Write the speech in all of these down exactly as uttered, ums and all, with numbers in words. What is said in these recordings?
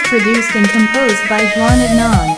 produced and composed by Juan Adnan.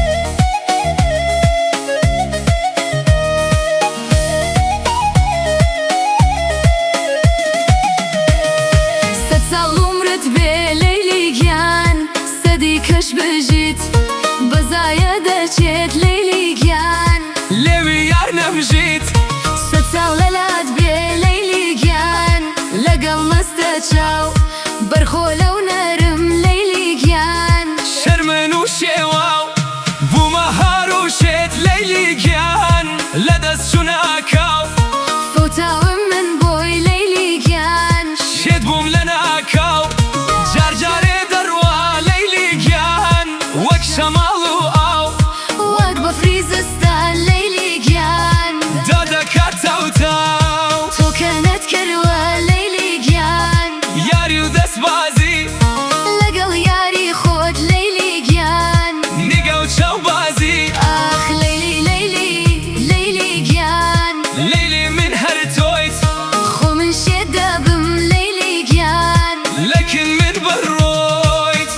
سال عمرت به لیلیگان صدی کش بجیت بزایه دچیت لیلیگان لوی یار نبجیت سال لالات به لیلیگان لگل مستچاو برخولو نرم لیلیگان شرمن و شیواو بو مهارو شیت لیلیگان لدست شناکاو فوتاو من بوی لیلیگان شید بوم لناکاو جار جاری دروا لیلیگان وک شمالو آو وک بفریزستان لیلیگان دادا کاتاو تاو تو کنت کروا لیلیگان یاری و دست بازی لگل یاری خود لیلیگان نگاو چاو بازی آخ لیلی لیلی لیلیگان لیلی من هر تویت خو من شدبم لیلیگان لكن من برويت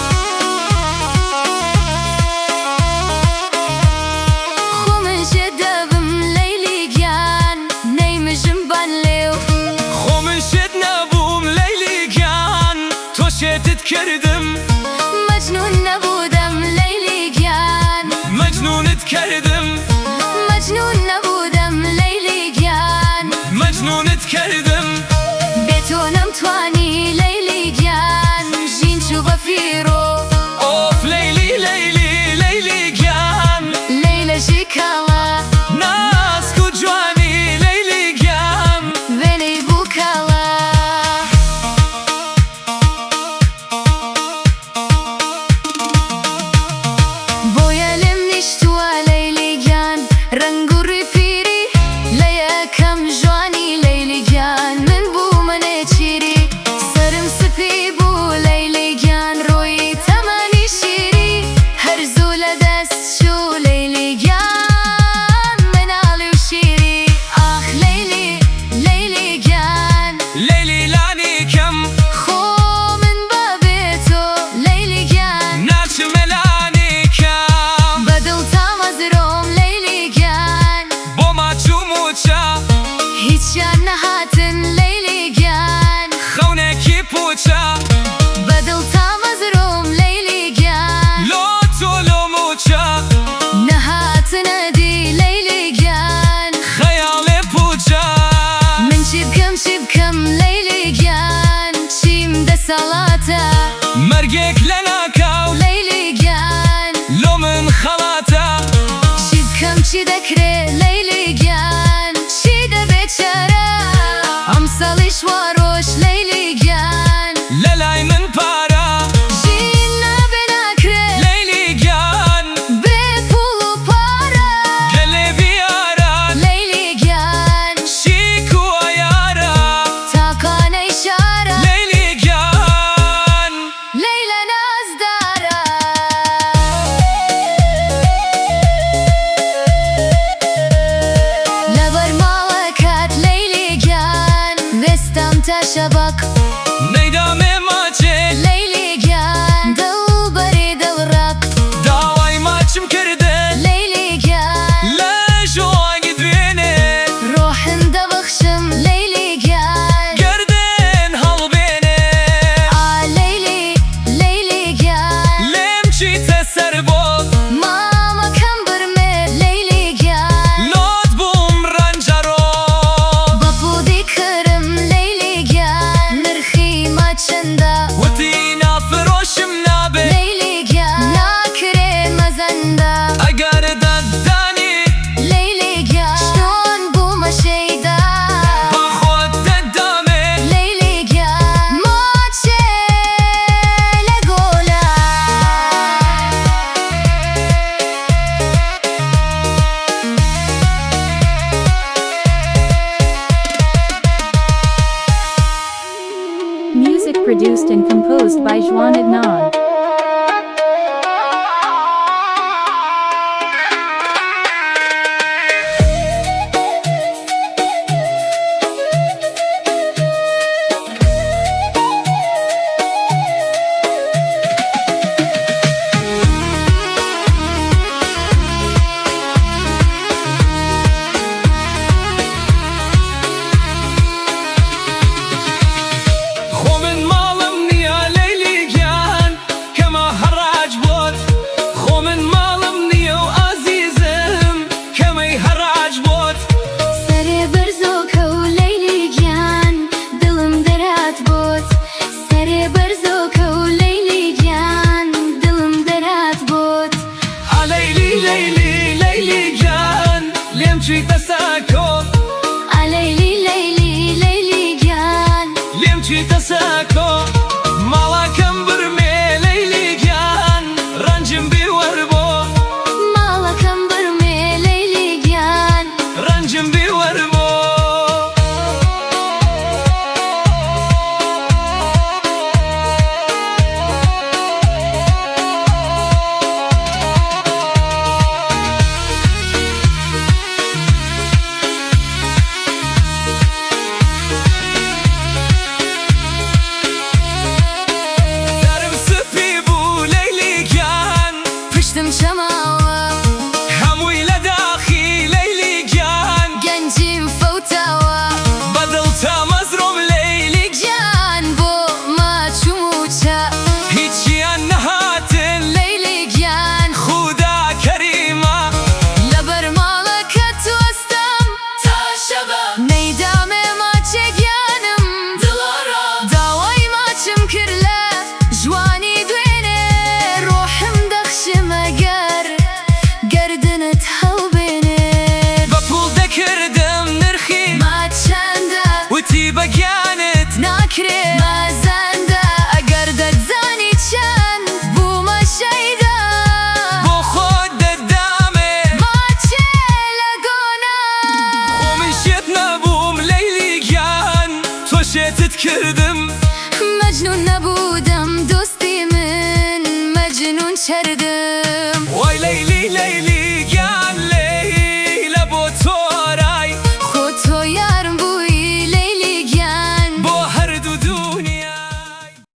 خو من شدبم لیلیگان نیمجم بان لیو خو من شد نبوم لیلیگان تو شدت کردم مجنون نبودم لیلیگان مجنونت کردم مجنون نبودم لیلیگان مجنونت کردم به تو نمتوانی لیلیگان جین چو بفیرو اوف لیلی لیلی لیلیگان لیلا شکالا ناس کو جوانی لیلیگان ولی بوکالا بویلم نیشتوا لیلیگان رنگو ریپیری لیکم جوانی لیلیگان من بو منه چیری سرم سپی بو لیلیگان روی تمانی شیری هر زول دست شو لیلیگان من آلی و شیری آخ لیلی لیلیگان لیلی لانی کم خو من بابی تو لیلیگان ناچ ملانی کم بدل تامز روم لیلیگان با ما چو موچا هیچ شان نهاتن لیلیگان خونه کی پوچا بدل تامز روم لیلیگان لو تو لو موچا نهاتن دی لیلیگان خیال پوچا من چی بکم چی بکم لیلیگان چیم ده سالاتا مرگك لناكاو لیلیگان لو من خلاتا چی بکم چی دکره لیلیگان چی ده بیچاره امسالش واروش لیلیگان للاي من بارا جین نبناکره ليليگان به پول و پاره قلي بيارا لیلیگان شيكو يارا تاکان اشاره ليليگان لیلا ناز داره لبر مالکت لیلیگان وستم تا شبک نيدا ماچه لیلیگان دل بری دل رک داواي ماچم كرده لیلیگان لا شو قد بيني روحن دبخشم لیلیگان قردين هل بيني آ لیلی لیلیگان لمشي تسربو ماما کم برمه لیلیگان لوت بوم رنجرو بپودی کرم لیلیگان نرخی ما چنده وتينا فروشم نابي لیلیگان ناکره مزنده اگر دداني لیلیگان شلون بوم شیده با خود ددامي لیلیگان ما چه لگوله Music produced and composed by Juan Adnan. چوویتە سەکۆ لەیلی لەیلی لەیلی گیان لێم چوویتە سەکۆ ماڵەکەم برمێ لەیلی گیان ڕەنجم بیوەر بۆ ماڵەکەم برمێ لەیلی گیان ڕەنجم بیوەر بۆ پشتم شەماوە هەمووی لە داخی لەیلی گیان گەنجیم فەوتاوە بەدڵ تا مەزرۆم لەیلی گیان بۆ ماچوم و چا هیچیان نەهاتن لەیلی گیان خودا کەریمە لەبەر ماڵەکەت وەستەم تا شەبە نەیدامێ ماچێ گیانم دڵارە داوای ماچم کرد لە ژوانی دوێنێ ڕۆحم دەخشمە گەر گەردنت هەڵبێنێت بە پوڵ دەکردم نرخی ماچەندە وتی بە گیانت ناکرێ مازەندە ئەگەر دەتزانی چەند بوومە شەیدا بۆ خۆت دەدامێ ماچێ لە گۆنا خۆمن شێت نەبووم لەیلی گیان تۆ شێتت کردم